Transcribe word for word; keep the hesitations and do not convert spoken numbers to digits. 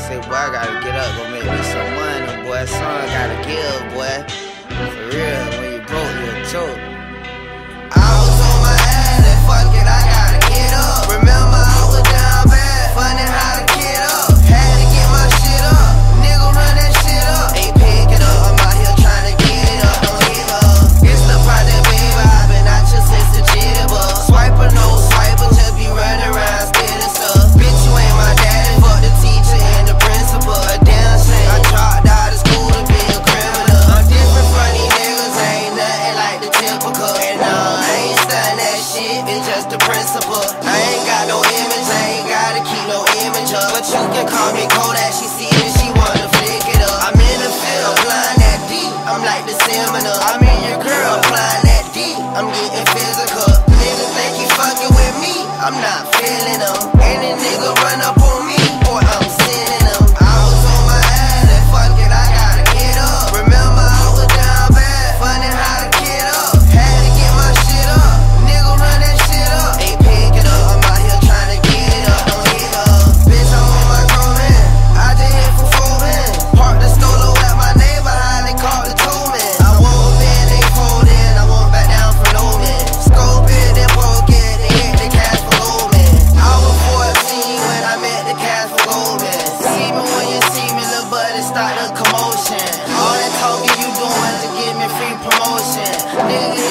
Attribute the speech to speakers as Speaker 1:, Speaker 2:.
Speaker 1: say, boy, I gotta get up, go make me some money, boy. Son gotta give, boy. For real, when you broke, you'll choke. I was on my ass and fuck it, I gotta get up. Remember I was down bad, funny how to get up. Had to get my shit up, nigga run that shit up. Ain't pick it up, I'm out here trying to get it up, don't give up. It's the project, baby, I've been out here since the jitterbug. Swipe or no swipe, or just be running around stealing stuff. Bitch, you ain't my daddy, fuck the teacher and the principal. A damn shame, I dropped out of school to be a criminal. I'm different from these niggas, ain't nothing like the typical. And no, I ain't studying that shit, it's just the principle. I ain't got no image, I ain't gotta keep no image up. But you can call me Kodak, she see it, she wanna flick it up. I'm in the field, applying that deep, I'm like the seminal. I'm in your girl, applying that deep, I'm getting physical. Niggas think he fucking with me, I'm not feeling them. Any nigga run up on me, boy, I'm sending them. I was on my ass and fuck it, I gotta get up. Remember I was down bad, funny how to get up. Had to get my shit up, nigga run that shit up. Ain't pick it up, I'm out here trying to get it up, don't give up. Bitch, I'm on my grown I just hit for four men. Parked the stolo at my neighbor, how they called the two men. I won't bend, they fold in, I won't back down for no man. Scope it, then broke it, and hit the cash for gold man. I was fourteen when I met the cash for gold man. See me when you see me, little buddy, start the commotion. All that talking you doing to give me free promotion. Nigga